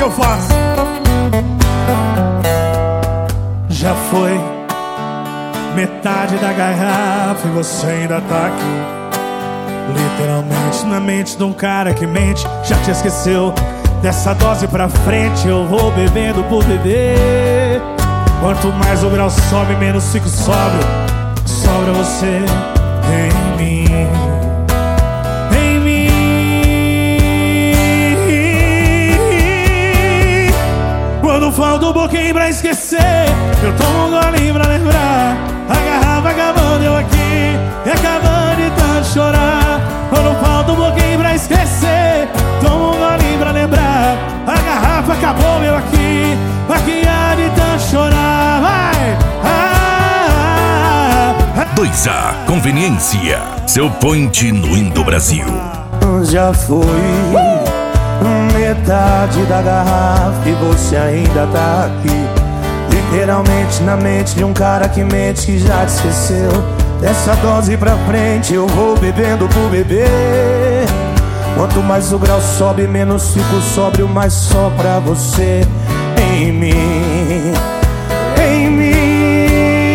que eu faço? Já foi metade da garrafa e você ainda tá aqui, literalmente na mente de um cara que mente. Já te esqueceu? Dessa dose pra frente eu vou bebendo por beber. Quanto mais o grau sobe, menos fico sóbrio. Sobra você em mim, em mim. Quando falta um pouquinho pra esquecer, eu tomo um golinho pra lembrar. A garrafa acabando, eu aqui, e acabando de tanto chorar. Quando falta um pouquinho pra esquecer, tomo um golinho pra lembrar. A garrafa acabou, eu aqui, há de tanto chorar. Vai! 2A Conveniência, seu point no Indo-Brasil. Já foi metade da garrafa e você ainda tá aqui, literalmente na mente de um cara que mente, que já te esqueceu. Dessa dose pra frente eu vou bebendo por beber. Quanto mais o grau sobe, menos fico sóbrio, mais só pra você em mim, em mim.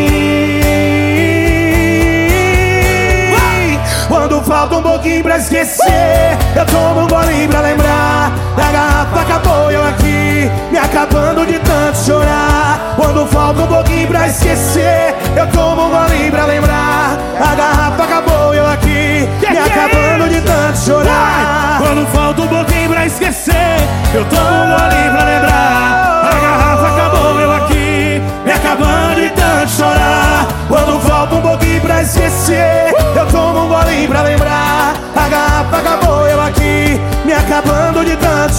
Quando falta um pouquinho pra esquecer, eu tomo um golinho pra lembrar. A garrafa acabou, eu aqui, me acabando de tanto chorar. Quando falta um pouquinho pra esquecer, eu tomo um golinho pra lembrar. A garrafa acabou, eu aqui, me acabando de tanto chorar. Quando falta um pouquinho pra esquecer, eu tomo um golinho pra lembrar. A garrafa acabou, eu aqui, me acabando de tanto chorar. Quando falta um pouquinho pra esquecer, eu tomo um golinho pra lembrar. A garrafa acabou, eu aqui, me acabando de tanto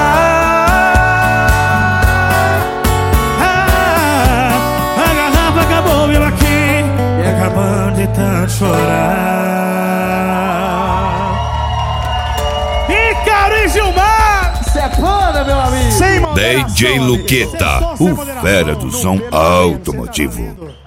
chorar. A garrafa acabou, eu aqui, me acabando de tanto chorar. Ícaro e Gilmar! Cê é foda, meu amigo! Sem DJ Luqueta, o fera do som automotivo.